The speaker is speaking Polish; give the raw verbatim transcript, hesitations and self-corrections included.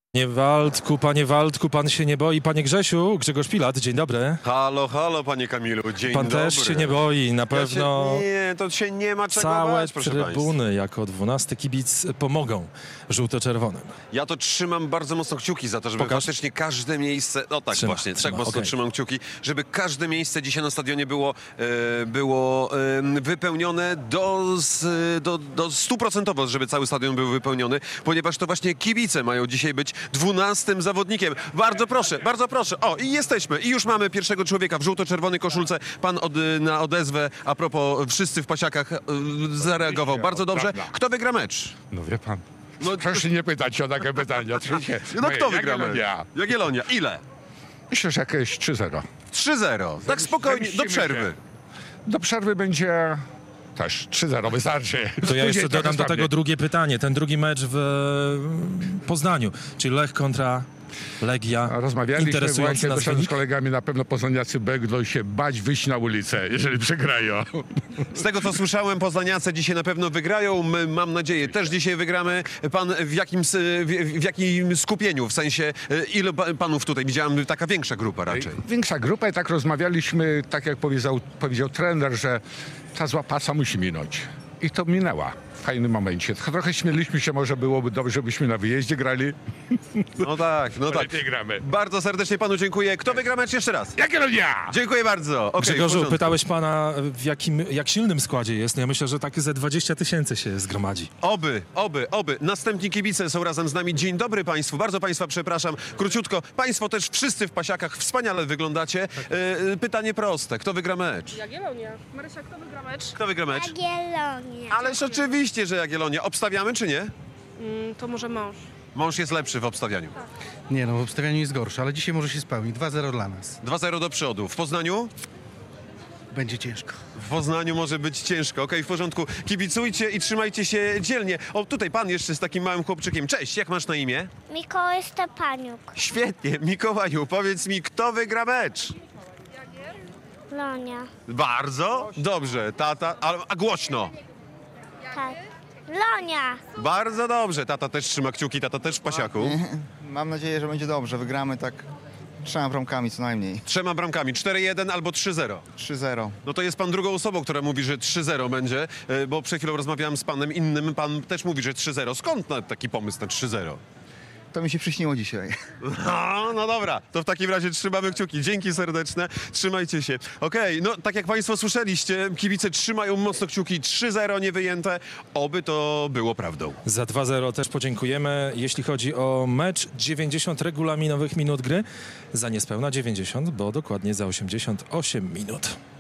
Panie Waldku, panie Waldku, pan się nie boi. Panie Grzesiu, Grzegorz Pilat, dzień dobry. Halo, halo, panie Kamilu, dzień Pan dobry. też się nie boi, na pewno. Ja się, nie, to się nie ma czego Całe bać, proszę trybuny państwa. jako dwunasty kibic pomogą żółto-czerwonym. Ja to trzymam bardzo mocno kciuki za to, żeby Pokaż. faktycznie każde miejsce, no tak Trzyma, właśnie, trzyma, tak mocno okej. trzymam kciuki, żeby każde miejsce dzisiaj na stadionie było, e, było e, wypełnione do, z, do, do stuprocentowo, żeby cały stadion był wypełniony, ponieważ to właśnie kibice mają dzisiaj być dwunastym zawodnikiem. Bardzo proszę, bardzo proszę. O, i jesteśmy. I już mamy pierwszego człowieka w żółto-czerwonej koszulce. Pan od, na odezwę, a propos wszyscy w pasiakach, e, zareagował bardzo dobrze. Kto wygra mecz? No wie pan. No- No, proszę nie pytać o takie pytania. Oczywiście. No kto wygra mecz? Ja. Jagiellonia. Ile? Myślę, że jakieś trzy zero. trzy zero. Tak spokojnie, do Zemścimy przerwy. się. Do przerwy będzie też trzy zero, wystarczy. To ja Później jeszcze trochę dodam do słabnie. tego drugie pytanie. Ten drugi mecz w e, Poznaniu, czyli Lech kontra Legia. Rozmawialiśmy Interesujący właśnie nas doszedłem z wynik? kolegami, na pewno poznaniacy będą się bać wyjść na ulicę, jeżeli przegrają. Z tego, co słyszałem, poznaniacy dzisiaj na pewno wygrają. My, mam nadzieję, też dzisiaj wygramy. Pan w jakim, s- w, w jakim skupieniu? W sensie, e, ilu pa- panów tutaj? Widziałem, taka większa grupa raczej. Większa grupa i tak rozmawialiśmy, tak jak powiedział, powiedział trener, że ta zła pasa musi minąć. I to minęła w fajnym momencie. Trochę śmieliśmy się, może byłoby dobrze, żebyśmy na wyjeździe grali. No tak, no tak. Lepiej gramy. Bardzo serdecznie panu dziękuję. Kto wygra mecz jeszcze raz? Jagiellonia! Dziękuję bardzo. Okay, Grzegorzu, pytałeś pana, w jakim, jak silnym składzie jest. No ja myślę, że takie ze dwadzieścia tysięcy się zgromadzi. Oby, oby, oby. Następni kibice są razem z nami. Dzień dobry państwu. Bardzo państwa przepraszam. Króciutko. Państwo też wszyscy w pasiakach wspaniale wyglądacie. E, pytanie proste. Kto wygra mecz? Jagiellonia. Marysia, kto wygra mecz? Kto wygra mecz? Jagiellonia. Ależ oczywiście, że Jagiellonia. Obstawiamy czy nie? Mm, to może mąż. Mąż jest lepszy w obstawianiu. Nie no, w obstawianiu jest gorsze, ale dzisiaj może się spełnić. dwa zero dla nas. dwa zero do przodu. W Poznaniu? Będzie ciężko. W Poznaniu może być ciężko. Okej, w porządku. Kibicujcie i trzymajcie się dzielnie. O, tutaj pan jeszcze z takim małym chłopczykiem. Cześć, jak masz na imię? Mikołaj Stepaniuk. Świetnie. Mikołaju, powiedz mi, kto wygra mecz? Lonia. Bardzo dobrze. Tata, a, a głośno. Tak. Lonia. Bardzo dobrze. Tata też trzyma kciuki, tata też w pasiaku. Mam nadzieję, że będzie dobrze. Wygramy tak trzema bramkami co najmniej. Trzema bramkami. cztery jeden albo trzy zero. trzy zero. No to jest pan drugą osobą, która mówi, że trzy zero będzie, e, bo przed chwilą rozmawiałem z panem innym. Pan też mówi, że trzy zero. Skąd na taki pomysł na trzy zero? To mi się przyśniło dzisiaj. No, no dobra, to w takim razie trzymamy kciuki. Dzięki serdeczne, trzymajcie się. Okej, no tak jak państwo słyszeliście, kibice trzymają mocno kciuki. trzy zero niewyjęte. Oby to było prawdą. Za dwa zero też podziękujemy. Jeśli chodzi o mecz, dziewięćdziesiąt regulaminowych minut gry. Za niespełna dziewięćdziesiąt, bo dokładnie za osiemdziesiąt osiem minut.